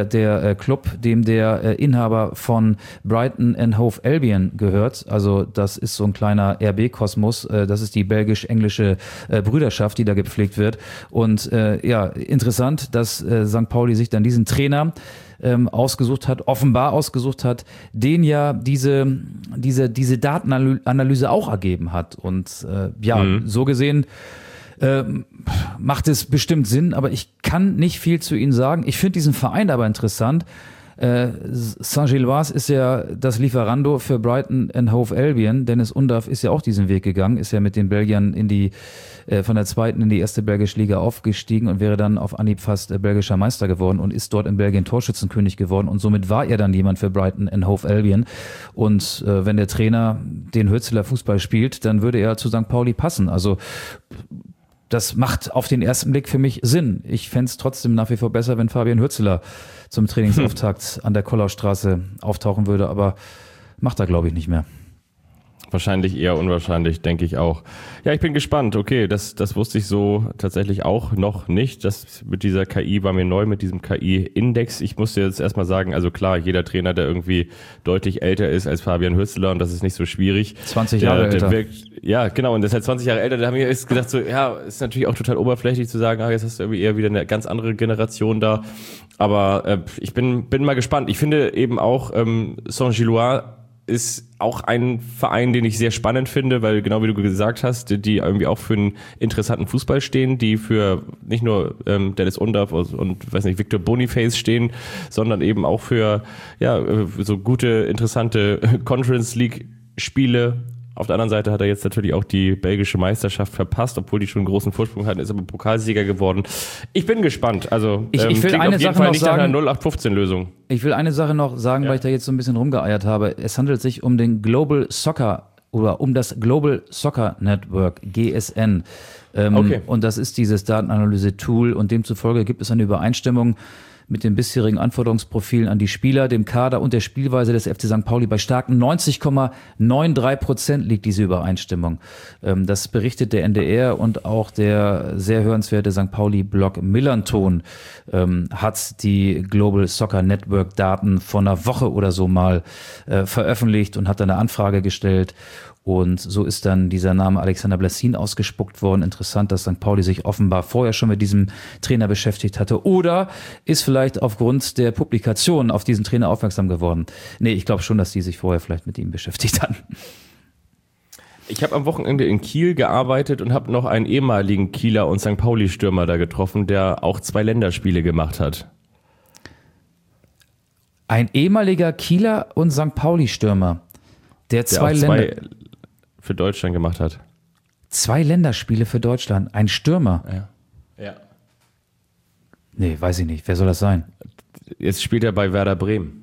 dem der Inhaber von Brighton and Hove Albion gehört. Also das ist so ein kleiner RB-Kosmos. Das ist die belgisch-englische Brüderschaft, die da gepflegt wird. Und interessant, dass St. Pauli sich dann diesen Trainer offenbar ausgesucht hat, den ja diese Datenanalyse auch ergeben hat. Und so gesehen macht es bestimmt Sinn, aber ich kann nicht viel zu Ihnen sagen. Ich finde diesen Verein aber interessant. Saint-Gilloise ist ja das Lieferando für Brighton and Hove Albion. Dennis Undaff ist ja auch diesen Weg gegangen, ist ja mit den Belgiern von der 2. in die 1. belgische Liga aufgestiegen und wäre dann auf Anhieb fast belgischer Meister geworden und ist dort in Belgien Torschützenkönig geworden, und somit war er dann jemand für Brighton and Hove Albion. Und wenn der Trainer den Hürzeler Fußball spielt, dann würde er zu St. Pauli passen. Also das macht auf den ersten Blick für mich Sinn. Ich fände es trotzdem nach wie vor besser, wenn Fabian Hürzeler zum Trainingsauftakt an der Kollaustraße auftauchen würde, aber macht er, glaube ich, nicht mehr. Wahrscheinlich eher unwahrscheinlich, denke ich auch. Ja, ich bin gespannt. Okay, das wusste ich so tatsächlich auch noch nicht. Das mit dieser KI war mir neu, mit diesem KI-Index. Ich musste jetzt erstmal sagen, also klar, jeder Trainer, der irgendwie deutlich älter ist als Fabian Hürzeler, und das ist nicht so schwierig. 20 Jahre älter. Ja, genau, und der ist halt 20 Jahre älter. Da haben wir jetzt gedacht, so, ja, ist natürlich auch total oberflächlich zu sagen, jetzt hast du irgendwie eher wieder eine ganz andere Generation da. Aber ich bin mal gespannt. Ich finde eben auch, Saint-Gilloise ist auch ein Verein, den ich sehr spannend finde, weil genau wie du gesagt hast, die irgendwie auch für einen interessanten Fußball stehen, die für nicht nur Dennis Undaff und Victor Boniface stehen, sondern eben auch für so gute, interessante Conference League Spiele. Auf der anderen Seite hat er jetzt natürlich auch die belgische Meisterschaft verpasst, obwohl die schon einen großen Vorsprung hatten, ist aber Pokalsieger geworden. Ich bin gespannt. Also ich will eine Sache noch sagen, 0815-Lösung. Ich will eine Sache noch sagen, weil ich da jetzt so ein bisschen rumgeeiert habe. Es handelt sich um den Global Soccer oder um das Global Soccer Network, GSN. Okay. Und das ist dieses Datenanalyse-Tool, und demzufolge gibt es eine Übereinstimmung mit den bisherigen Anforderungsprofilen an die Spieler, dem Kader und der Spielweise des FC St. Pauli. Bei starken 90,93% liegt diese Übereinstimmung. Das berichtet der NDR, und auch der sehr hörenswerte St. Pauli-Blog Millanton hat die Global Soccer Network Daten vor einer Woche oder so mal veröffentlicht und hat dann eine Anfrage gestellt. Und so ist dann dieser Name Alexander Blessin ausgespuckt worden. Interessant, dass St. Pauli sich offenbar vorher schon mit diesem Trainer beschäftigt hatte. Oder ist vielleicht aufgrund der Publikation auf diesen Trainer aufmerksam geworden. Nee, ich glaube schon, dass die sich vorher vielleicht mit ihm beschäftigt hatten. Ich habe am Wochenende in Kiel gearbeitet und habe noch einen ehemaligen Kieler und St. Pauli-Stürmer da getroffen, der auch 2 Länderspiele gemacht hat. Ein ehemaliger Kieler und St. Pauli-Stürmer, der zwei für Deutschland gemacht hat. 2 Länderspiele für Deutschland. Ein Stürmer. Ja. Nee, weiß ich nicht. Wer soll das sein? Jetzt spielt er bei Werder Bremen.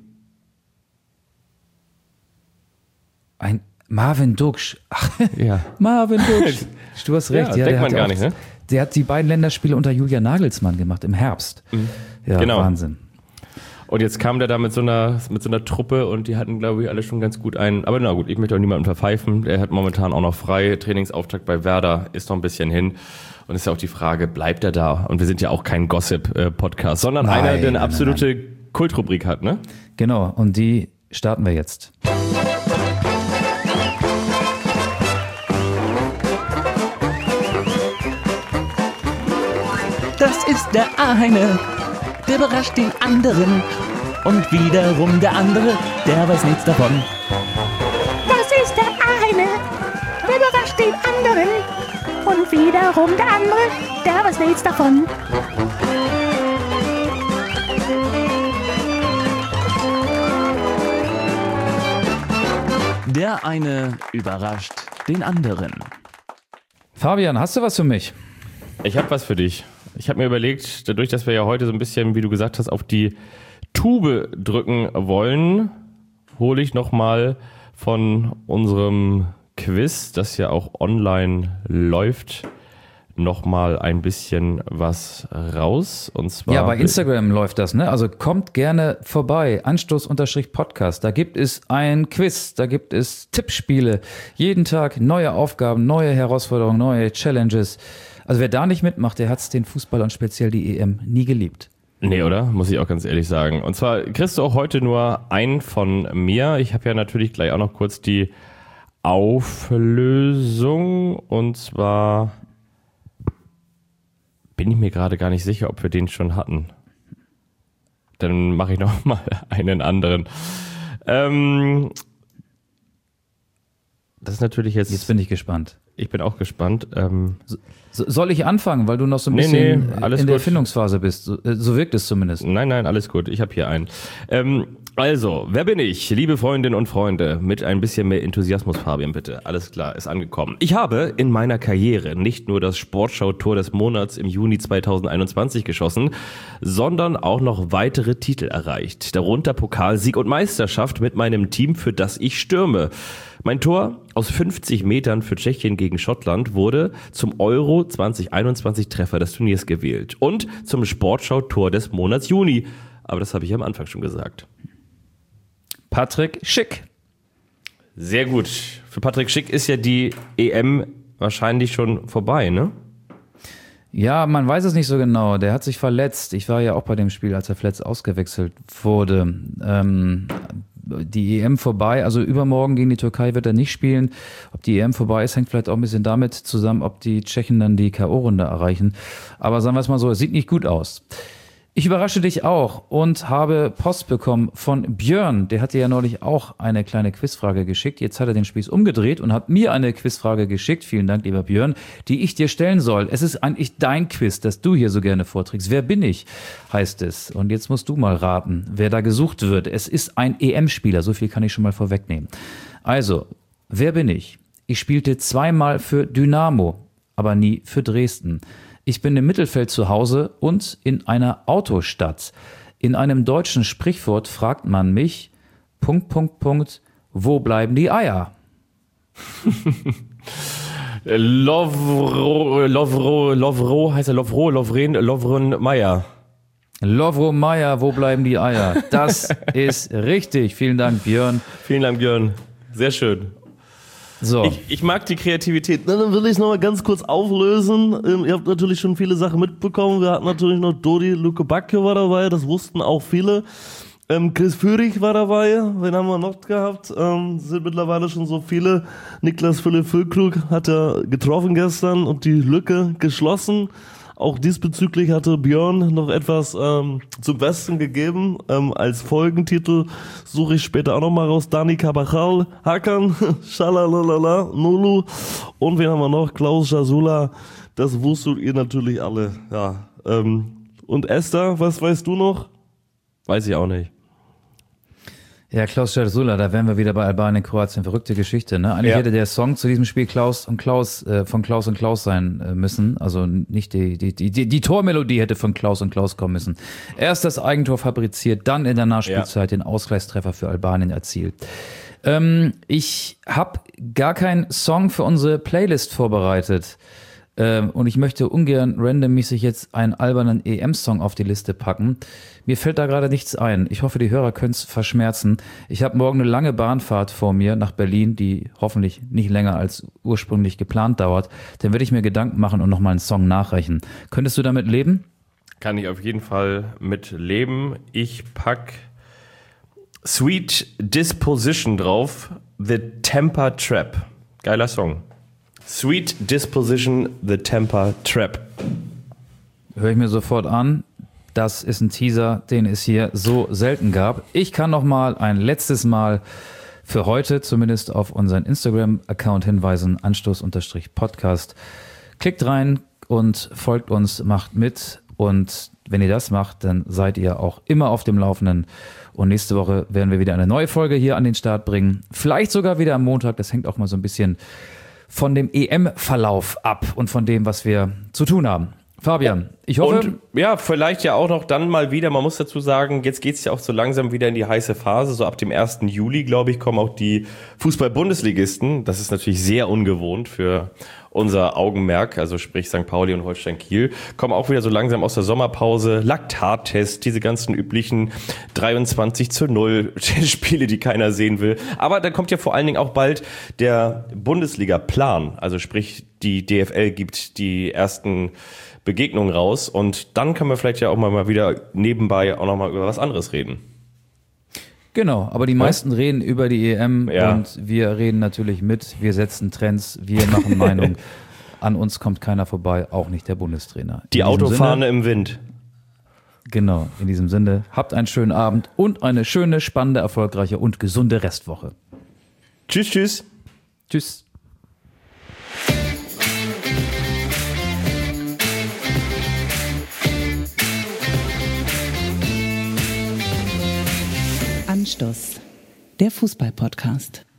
Ein Marvin Duksch. Ach, ja. Marvin Duksch. Du hast recht. Ja, denkt man gar nicht, ne? Der hat die beiden Länderspiele unter Julian Nagelsmann gemacht im Herbst. Mhm. Ja, genau. Wahnsinn. Und jetzt kam der da mit so einer Truppe, und die hatten, glaube ich, alle schon ganz gut einen. Aber na gut, ich möchte auch niemanden verpfeifen. Er hat momentan auch noch frei. Trainingsauftakt bei Werder ist noch ein bisschen hin. Und es ist ja auch die Frage, bleibt er da? Und wir sind ja auch kein Gossip-Podcast, sondern einer, der eine absolute Kultrubrik hat, ne? Genau, und die starten wir jetzt. Das ist der eine, der überrascht den anderen. Und wiederum der andere, der weiß nichts davon. Das ist der eine, der überrascht den wiederum der andere, der weiß nichts davon. Der eine überrascht den anderen. Fabian, hast du was für mich? Ich habe was für dich. Ich habe mir überlegt, dadurch, dass wir ja heute so ein bisschen, wie du gesagt hast, auf die Tube drücken wollen, hole ich nochmal von unserem Quiz, das ja auch online läuft, nochmal ein bisschen was raus. Und zwar Ja, bei Instagram läuft das, ne? Also kommt gerne vorbei. Anstoß_Podcast. Da gibt es ein Quiz, da gibt es Tippspiele. Jeden Tag neue Aufgaben, neue Herausforderungen, neue Challenges. Also wer da nicht mitmacht, der hat den Fußball und speziell die EM nie geliebt. Nee, oder? Muss ich auch ganz ehrlich sagen. Und zwar kriegst du auch heute nur einen von mir. Ich habe ja natürlich gleich auch noch kurz die Auflösung. Und zwar bin ich mir gerade gar nicht sicher, ob wir den schon hatten. Dann mache ich noch mal einen anderen. Das ist natürlich jetzt... Jetzt bin ich gespannt. Ich bin auch gespannt. Soll ich anfangen, weil du noch so ein bisschen alles in der gut. Erfindungsphase bist? So wirkt es zumindest. Nein, alles gut. Ich habe hier einen. Also, wer bin ich? Liebe Freundinnen und Freunde, mit ein bisschen mehr Enthusiasmus, Fabian, bitte. Alles klar, ist angekommen. Ich habe in meiner Karriere nicht nur das Sportschau-Tor des Monats im Juni 2021 geschossen, sondern auch noch weitere Titel erreicht. Darunter Pokalsieg und Meisterschaft mit meinem Team, für das ich stürme. Mein Tor aus 50 Metern für Tschechien gegen Schottland wurde zum Euro 2021 Treffer des Turniers gewählt und zum Sportschau-Tor des Monats Juni. Aber das habe ich am Anfang schon gesagt. Patrick Schick. Sehr gut. Für Patrick Schick ist ja die EM wahrscheinlich schon vorbei, ne? Ja, man weiß es nicht so genau. Der hat sich verletzt. Ich war ja auch bei dem Spiel, als er verletzt ausgewechselt wurde. Die EM vorbei, also übermorgen gegen die Türkei wird er nicht spielen. Ob die EM vorbei ist, hängt vielleicht auch ein bisschen damit zusammen, ob die Tschechen dann die K.O.-Runde erreichen. Aber sagen wir es mal so, es sieht nicht gut aus. Ich überrasche dich auch und habe Post bekommen von Björn. Der hatte ja neulich auch eine kleine Quizfrage geschickt. Jetzt hat er den Spieß umgedreht und hat mir eine Quizfrage geschickt. Vielen Dank, lieber Björn, die ich dir stellen soll. Es ist eigentlich dein Quiz, das du hier so gerne vorträgst. Wer bin ich, heißt es. Und jetzt musst du mal raten, wer da gesucht wird. Es ist ein EM-Spieler, so viel kann ich schon mal vorwegnehmen. Also, wer bin ich? Ich spielte zweimal für Dynamo, aber nie für Dresden. Ich bin im Mittelfeld zu Hause und in einer Autostadt. In einem deutschen Sprichwort fragt man mich, ... wo bleiben die Eier? Lovro heißt er Lovren Meyer. Lovro Meyer, wo bleiben die Eier? Das ist richtig. Vielen Dank, Björn. Vielen Dank, Björn. Sehr schön. So. Ich mag die Kreativität. Na, dann will ich es nochmal ganz kurz auflösen. Ihr habt natürlich schon viele Sachen mitbekommen. Wir hatten natürlich noch Dodi Luke Backe war dabei, das wussten auch viele. Chris Führig war dabei, wen haben wir noch gehabt? Sind mittlerweile schon so viele. Niklas Philipp Füllkrug hat ja getroffen gestern und die Lücke geschlossen. Auch diesbezüglich hatte Björn noch etwas zum Besten gegeben. Als Folgentitel suche ich später auch nochmal raus. Dani Carvajal, Hakan, Schalalala, Nulu. Und wen haben wir noch? Klaus Jasula. Das wusstet ihr natürlich alle. Ja. Und Esther, was weißt du noch? Weiß ich auch nicht. Ja, Klaus Jasula, da wären wir wieder bei Albanien, Kroatien. Verrückte Geschichte, ne? Eigentlich hätte der Song zu diesem Spiel von Klaus und Klaus sein müssen. Also nicht die Tormelodie hätte von Klaus und Klaus kommen müssen. Erst das Eigentor fabriziert, dann in der Nachspielzeit den Ausgleichstreffer für Albanien erzielt. Ich habe gar keinen Song für unsere Playlist vorbereitet. Und ich möchte ungern randommäßig jetzt einen albernen EM-Song auf die Liste packen. Mir fällt da gerade nichts ein. Ich hoffe, die Hörer können es verschmerzen. Ich habe morgen eine lange Bahnfahrt vor mir nach Berlin, die hoffentlich nicht länger als ursprünglich geplant dauert. Dann werde ich mir Gedanken machen und nochmal einen Song nachreichen. Könntest du damit leben? Kann ich auf jeden Fall mit leben. Ich pack Sweet Disposition drauf. The Temper Trap. Geiler Song. Sweet Disposition, The Temper Trap. Höre ich mir sofort an. Das ist ein Teaser, den es hier so selten gab. Ich kann noch mal ein letztes Mal für heute zumindest auf unseren Instagram-Account hinweisen, Anstoß_Podcast. Klickt rein und folgt uns, macht mit. Und wenn ihr das macht, dann seid ihr auch immer auf dem Laufenden. Und nächste Woche werden wir wieder eine neue Folge hier an den Start bringen. Vielleicht sogar wieder am Montag. Das hängt auch mal so ein bisschen von dem EM-Verlauf ab und von dem, was wir zu tun haben. Fabian, ich hoffe... Und ja, vielleicht ja auch noch dann mal wieder, man muss dazu sagen, jetzt geht's ja auch so langsam wieder in die heiße Phase. So ab dem 1. Juli, glaube ich, kommen auch die Fußball-Bundesligisten. Das ist natürlich sehr ungewohnt für unser Augenmerk, also sprich St. Pauli und Holstein Kiel, kommen auch wieder so langsam aus der Sommerpause. Laktattest, diese ganzen üblichen 23:0 Spiele, die keiner sehen will. Aber dann kommt ja vor allen Dingen auch bald der Bundesliga-Plan. Also sprich, die DFL gibt die ersten Begegnungen raus und dann können wir vielleicht ja auch mal wieder nebenbei auch nochmal über was anderes reden. Genau, aber die meisten reden über die EM und wir reden natürlich mit, wir setzen Trends, wir machen Meinung. An uns kommt keiner vorbei, auch nicht der Bundestrainer. Die Autofahne im Wind. Genau, in diesem Sinne, habt einen schönen Abend und eine schöne, spannende, erfolgreiche und gesunde Restwoche. Tschüss, tschüss. Tschüss. Anstoß, der Fußball-Podcast.